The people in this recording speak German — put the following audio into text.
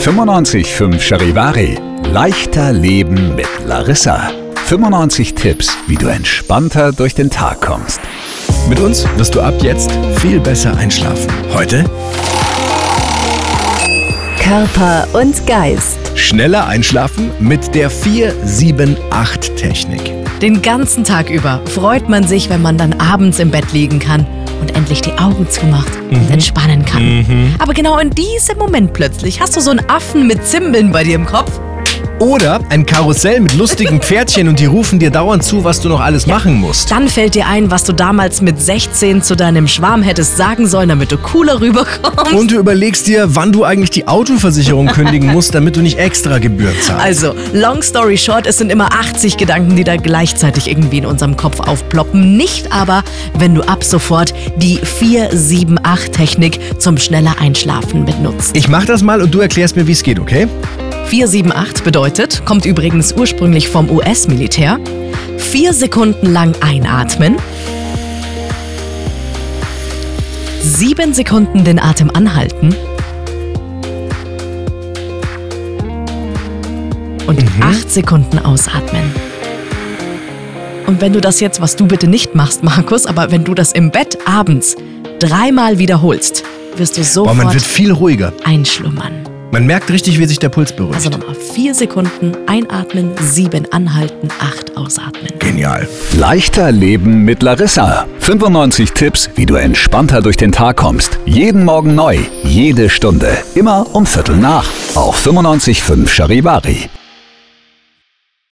95.5 Charivari. Leichter Leben mit Larissa. 95 Tipps, wie du entspannter durch den Tag kommst. Mit uns wirst du ab jetzt viel besser einschlafen. Heute Körper und Geist. schneller einschlafen mit der 4-7-8-Technik. Den ganzen Tag über freut man sich, wenn man dann abends im Bett liegen kann und endlich die Augen zumacht und entspannen kann. Aber genau in diesem Moment plötzlich hast du so einen Affen mit Zimbeln bei dir im Kopf. Oder ein Karussell mit lustigen Pferdchen und die rufen dir dauernd zu, was du noch alles machen musst. Dann fällt dir ein, was du damals mit 16 zu deinem Schwarm hättest sagen sollen, damit du cooler rüberkommst. Und du überlegst dir, wann du eigentlich die Autoversicherung kündigen musst, damit du nicht extra Gebühren zahlst. Also, long story short, es sind immer 80 Gedanken, die da gleichzeitig irgendwie in unserem Kopf aufploppen. Nicht aber, wenn du ab sofort die 4-7-8-Technik zum schneller Einschlafen benutzt. Ich mach das mal und du erklärst mir, wie es geht, okay? 4-7-8 bedeutet, kommt übrigens ursprünglich vom US-Militär, 4 Sekunden lang einatmen, 7 Sekunden den Atem anhalten und 8 Sekunden ausatmen. Und wenn du das jetzt, was du bitte nicht machst, Markus, aber wenn du das im Bett abends 3-mal wiederholst, wirst du Boah, man wird sofort viel ruhiger. einschlummern. Man merkt richtig, wie sich der Puls beruhigt. Also nochmal 4 Sekunden einatmen, 7 anhalten, 8 ausatmen. Genial. Leichter Leben mit Larissa. 95 Tipps, wie du entspannter durch den Tag kommst. Jeden Morgen neu, jede Stunde. Immer um 7:45 auf 95.5 Charivari.